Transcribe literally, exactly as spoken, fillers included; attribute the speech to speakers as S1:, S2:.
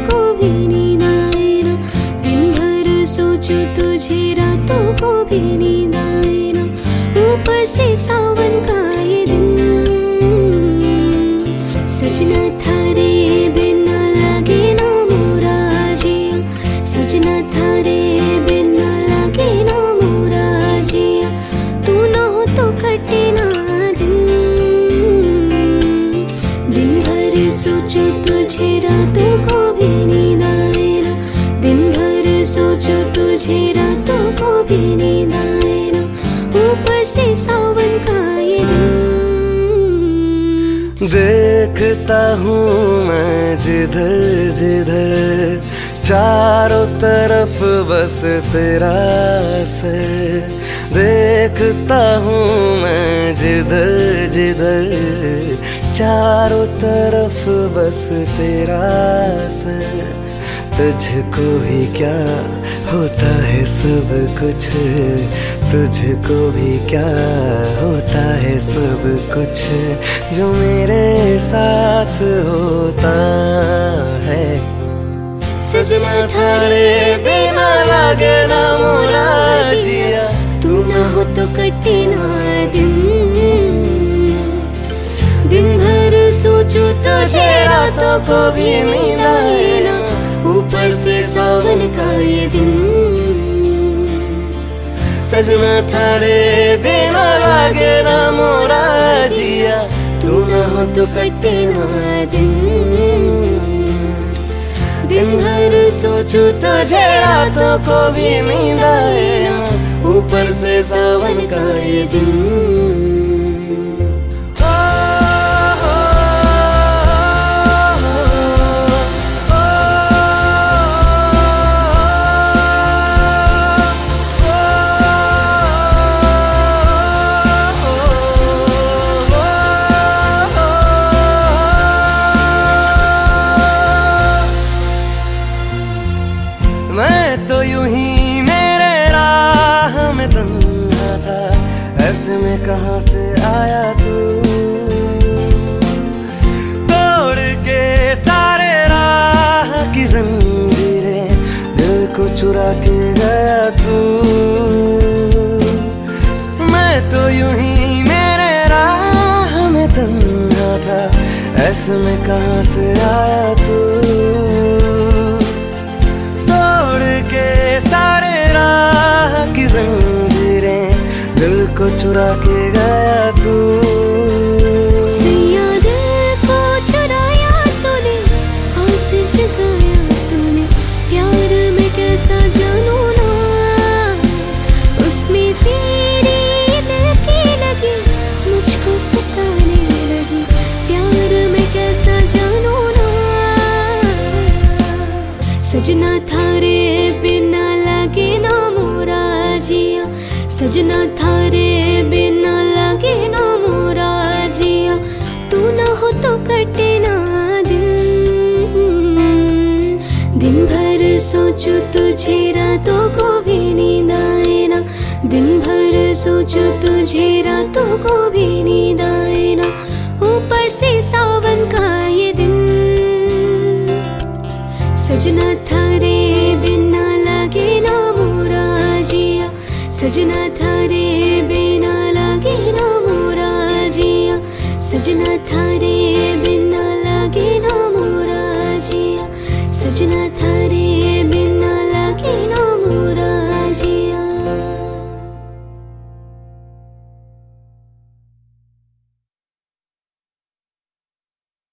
S1: को भी नींद आए ना, दिन भर सोचो तुझे रातों को भी नींद आए ना, ऊपर से सावन का ये दिन। सजना थारे बिना लागे ना मोरा जिया, सजना थारे बिना लागे ना मोरा जिया, तू ना हो तो कटे ना दिन। दिन भर सोचो तुझे रातों को भी नींद आए ना, दिन भर सोचो तुझे रातों को भी नींद आए ना, ऊपर से सावन का ये दिन।
S2: देखता हूँ मैं जिधर जिधर, चारों तरफ बस तेरा सर। देखता हूँ मैं जिधर जिधर, चारों तरफ बस तेरा सर। तुझको ही क्या होता है सब कुछ, तुझको भी क्या होता है सब कुछ, जो मेरे साथ होता है।
S1: सजना थारे बिना लागे ना मोरा जिया, तू ना हो तो कटे ना दिन। दिन भर सोचो तुझे रातों को भी नींद आए ना, ऊपर से सावन का ये दिन। सजना थारे बिना लागे ना मोरा जिया, तू ना हो तो कटे ना दिन। दिन भर सोचो तुझे रातों को भी नींद आए ना, ऊपर से सावन का ये दिन।
S2: मैं तो यूं ही मेरे राह में तन्हा था, ऐसे में कहाँ से आया तू, तोड़ के सारे राह की जंजीरें, दिल को चुरा के गया तू। मैं तो यूं ही मेरे राह में तन्हा था, ऐसे में कहाँ से आया तू, की जंजीरें, दिल को चुरा के गया तू।
S1: सैया दिल को चुराया तूने, आस जगाया तूने, प्यार में कैसा जानू ना, उसमें तेरी दिल की लगी मुझको सताने लगी, प्यार में कैसा जानू ना। सजना थारे बिना लागे ना मोरा जिया, सजना थारे बिना लागे ना मोरा जिया, तू ना हो तो कटे ना दिन। दिन भर सोचो तुझे रातों को भी नींद आए ना, दिन भर सोचो तुझे रातों को भी नींद आए ना, ऊपर से सावन का ये दिन। सजना थारे बिना लागे ना मोरा जिया, सजना थारे बिना लागे ना मोरा जिया, सजना थारे बिना लागे ना मोरा जिया, सजना थारे